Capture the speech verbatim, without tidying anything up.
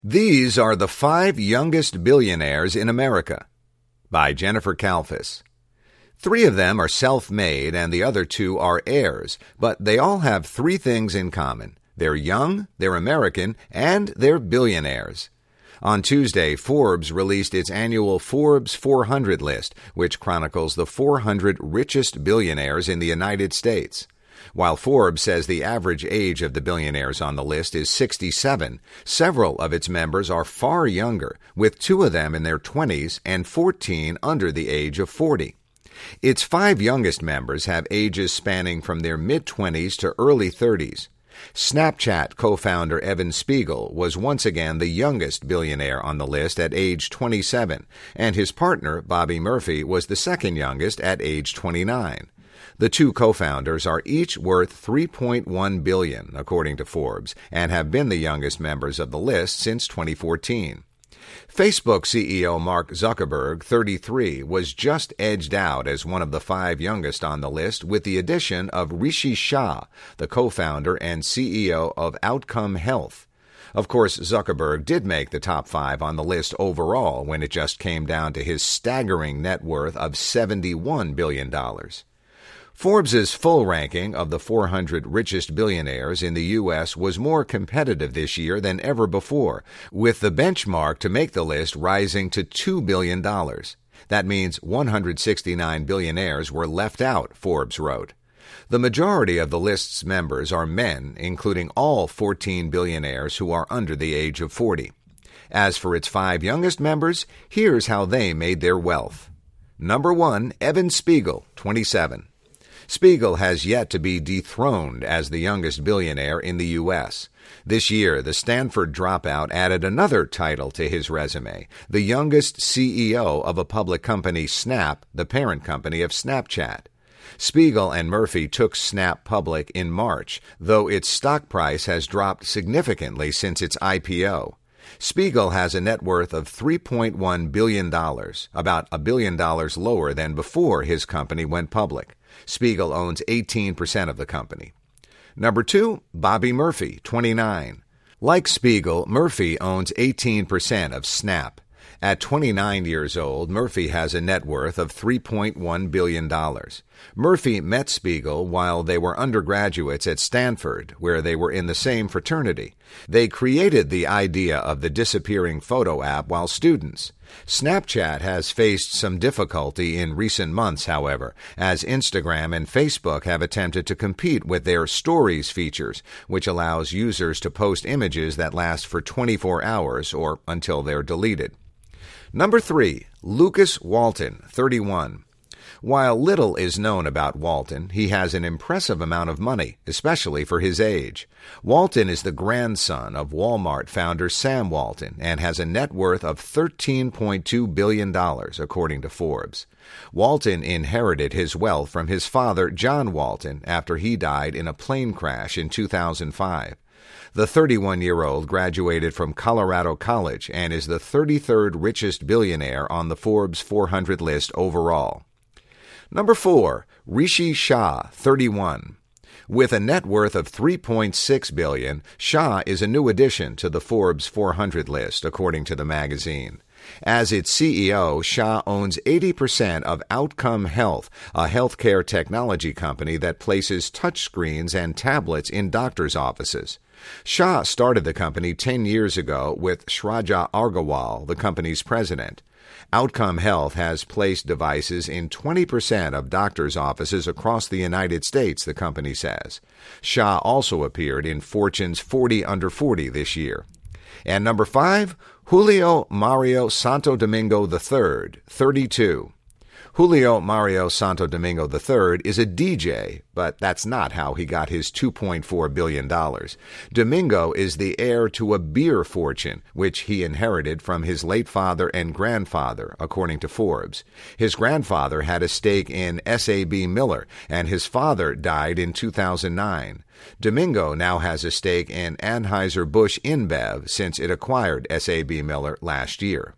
These are the five youngest billionaires in America, by Jennifer Kalfas. Three of them are self-made and the other two are heirs, but they all have three things in common. They're young, they're American, and they're billionaires. On Tuesday, Forbes released its annual Forbes four hundred list, which chronicles the four hundred richest billionaires in the United States. While Forbes says the average age of the billionaires on the list is sixty-seven, several of its members are far younger, with two of them in their twenties and fourteen under the age of forty. Its five youngest members have ages spanning from their mid-twenties to early thirties. Snapchat co-founder Evan Spiegel was once again the youngest billionaire on the list at age twenty-seven, and his partner, Bobby Murphy, was the second youngest at age twenty-nine. The two co-founders are each worth three point one billion dollars, according to Forbes, and have been the youngest members of the list since twenty fourteen. Facebook C E O Mark Zuckerberg, thirty-three, was just edged out as one of the five youngest on the list with the addition of Rishi Shah, the co-founder and C E O of Outcome Health. Of course, Zuckerberg did make the top five on the list overall when it just came down to his staggering net worth of seventy-one billion dollars. Forbes' full ranking of the four hundred richest billionaires in the U S was more competitive this year than ever before, with the benchmark to make the list rising to two billion dollars. That means one hundred sixty-nine billionaires were left out, Forbes wrote. The majority of the list's members are men, including all fourteen billionaires who are under the age of forty. As for its five youngest members, here's how they made their wealth. Number one, Evan Spiegel, twenty-seven. Spiegel has yet to be dethroned as the youngest billionaire in the U S. This year, the Stanford dropout added another title to his resume, the youngest C E O of a public company, Snap, the parent company of Snapchat. Spiegel and Murphy took Snap public in March, though its stock price has dropped significantly since its I P O. Spiegel has a net worth of three point one billion dollars, about a billion dollars lower than before his company went public. Spiegel owns eighteen percent of the company. Number two, Bobby Murphy, twenty-nine. Like Spiegel, Murphy owns eighteen percent of Snap. At twenty-nine years old, Murphy has a net worth of three point one billion dollars. Murphy met Spiegel while they were undergraduates at Stanford, where they were in the same fraternity. They created the idea of the disappearing photo app while students. Snapchat has faced some difficulty in recent months, however, as Instagram and Facebook have attempted to compete with their Stories features, which allows users to post images that last for twenty-four hours or until they're deleted. Number three, Lucas Walton, thirty-one. While little is known about Walton, he has an impressive amount of money, especially for his age. Walton is the grandson of Walmart founder Sam Walton and has a net worth of thirteen point two billion dollars, according to Forbes. Walton inherited his wealth from his father, John Walton, after he died in a plane crash in two thousand five. The thirty-one-year-old graduated from Colorado College and is the thirty-third richest billionaire on the Forbes four hundred list overall. Number four, Rishi Shah, thirty-one. With a net worth of three point six billion dollars, Shah is a new addition to the Forbes four hundred list, according to the magazine. As its C E O, Shah owns eighty percent of Outcome Health, a healthcare technology company that places touchscreens and tablets in doctors' offices. Shah started the company ten years ago with Shraja Agarwal, the company's president. Outcome Health has placed devices in twenty percent of doctors' offices across the United States, the company says. Shah also appeared in Fortune's forty under forty this year. And number five, Julio Mario Santo Domingo the third, thirty-two. Julio Mario Santo Domingo the third is a D J, but that's not how he got his two point four billion dollars. Domingo is the heir to a beer fortune, which he inherited from his late father and grandfather, according to Forbes. His grandfather had a stake in S A B Miller, and his father died in two thousand nine. Domingo now has a stake in Anheuser-Busch InBev since it acquired S A B Miller last year.